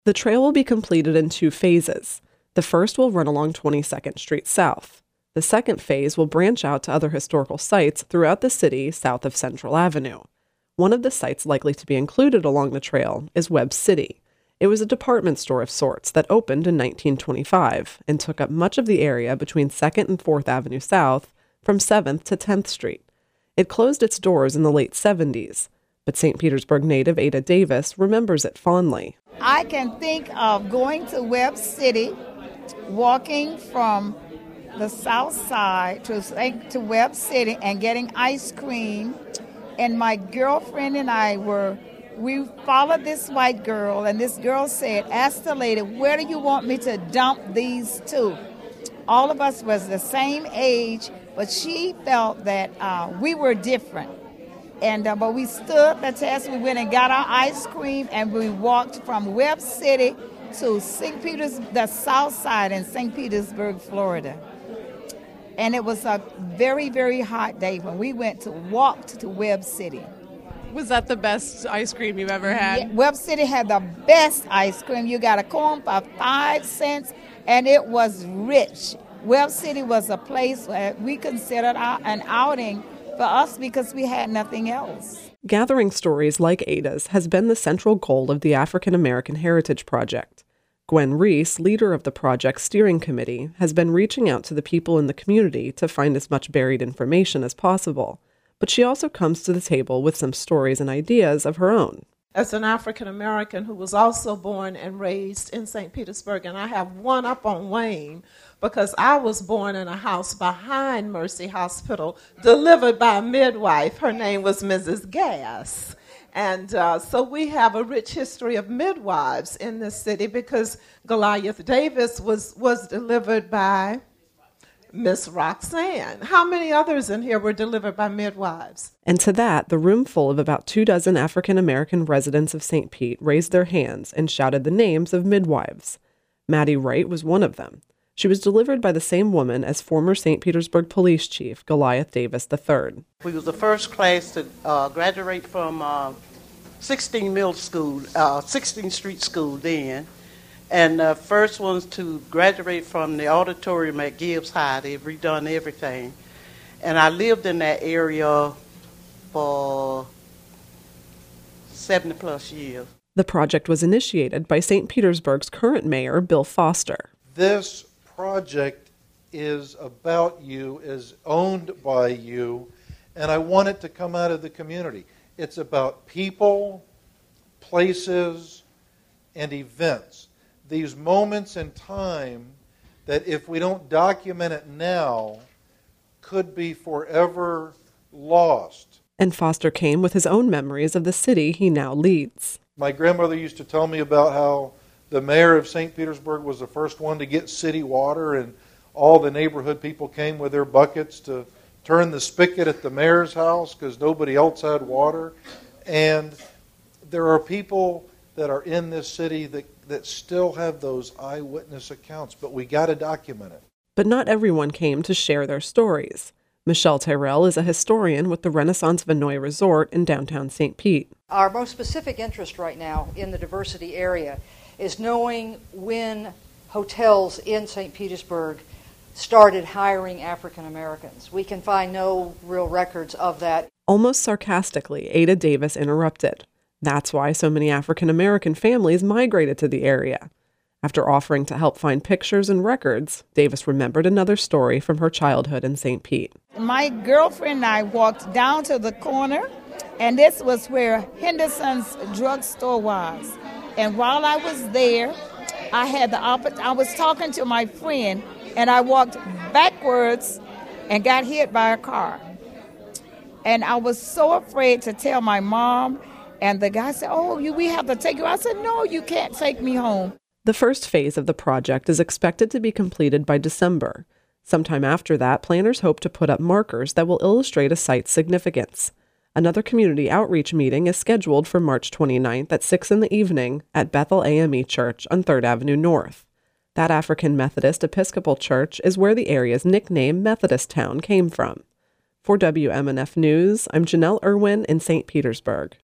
The trail will be completed in 2 phases. The first will run along 22nd Street South. The second phase will branch out to other historical sites throughout the city south of Central Avenue. One of the sites likely to be included along the trail is Webb City. It was a department store of sorts that opened in 1925 and took up much of the area between 2nd and 4th Avenue South from 7th to 10th Street. It closed its doors in the late 70s, but St. Petersburg native Ada Davis remembers it fondly. I can think of going to Webb City, walking from the south side to Webb City and getting ice cream. And my girlfriend and we followed this white girl, and this girl said, ask the lady, where do you want me to dump these to? All of us was the same age, but she felt that we were different. But we stood the test. We went and got our ice cream, and we walked from Webb City to St. Peter's, the south side in St. Petersburg, Florida. And it was a very, very hot day when we walked to Webb City. Was that the best ice cream you've ever had? Yeah, Webb City had the best ice cream. You got a cone for 5 cents, and it was rich. Webb City was a place where we considered an outing for us because we had nothing else. Gathering stories like Ada's has been the central goal of the African American Heritage Project. Gwen Reese, leader of the project's steering committee, has been reaching out to the people in the community to find as much buried information as possible. But she also comes to the table with some stories and ideas of her own. As an African American who was also born and raised in St. Petersburg, and I have one up on Wayne because I was born in a house behind Mercy Hospital, delivered by a midwife. Her name was Mrs. Gass. And so we have a rich history of midwives in this city because Goliath Davis was delivered by Miss Roxanne. How many others in here were delivered by midwives? And to that, the room full of about 24 African-American residents of St. Pete raised their hands and shouted the names of midwives. Maddie Wright was one of them. She was delivered by the same woman as former St. Petersburg Police Chief Goliath Davis III. We was the first class to graduate from 16th Street School then. And the first ones to graduate from the auditorium at Gibbs High. They've redone everything. And I lived in that area for 70 plus years. The project was initiated by St. Petersburg's current mayor, Bill Foster. This project is about you, is owned by you, and I want it to come out of the community. It's about people, places, and events. These moments in time that if we don't document it now, could be forever lost. And Foster came with his own memories of the city he now leads. My grandmother used to tell me about how the mayor of St. Petersburg was the first one to get city water, and all the neighborhood people came with their buckets to turn the spigot at the mayor's house because nobody else had water. And there are people that are in this city that still have those eyewitness accounts, but we got to document it. But not everyone came to share their stories. Michelle Tyrell is a historian with the Renaissance Vinoy Resort in downtown St. Pete. Our most specific interest right now in the diversity area is knowing when hotels in St. Petersburg started hiring African Americans. We can find no real records of that. Almost sarcastically, Ada Davis interrupted. That's why so many African American families migrated to the area. After offering to help find pictures and records, Davis remembered another story from her childhood in St. Pete. My girlfriend and I walked down to the corner, and this was where Henderson's drugstore was. And while I was there, I was talking to my friend, and I walked backwards and got hit by a car. And I was so afraid to tell my mom, and the guy said, we have to take you. I said, no, you can't take me home. The first phase of the project is expected to be completed by December. Sometime after that, planners hope to put up markers that will illustrate a site's significance. Another community outreach meeting is scheduled for March 29th at 6 p.m. at Bethel AME Church on 3rd Avenue North. That African Methodist Episcopal Church is where the area's nickname Methodist Town came from. For WMNF News, I'm Janelle Irwin in St. Petersburg.